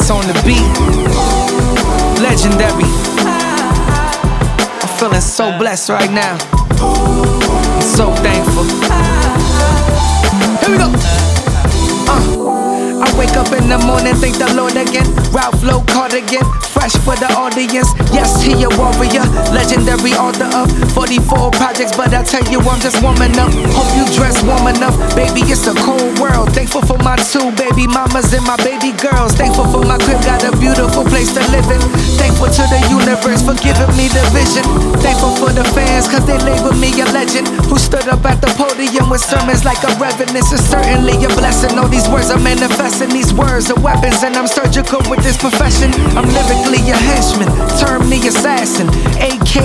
Prince on the beat. Legendary. I'm feeling so blessed right now. I'm so thankful. Here we go. I wake up in the morning, thank the Lord again. Ralph Low cardigan, fresh for the audience. Yes, he a warrior, legendary author of 44 projects, but I tell you I'm just warming up. Hope you dress warm enough, baby, it's a cold world. Thankful for my 2 baby mamas and my baby girls. Thankful for my crib, got a beautiful place to live in. Thankful to the universe for giving me the vision. Thankful for the fans, cause they label me a legend, who stood up at the podium with sermons like a reverend. It's certainly a blessing. All these words are manifesting, these words are weapons, and I'm surgical with this profession. I'm lyrically a henchman, term the assassin, AK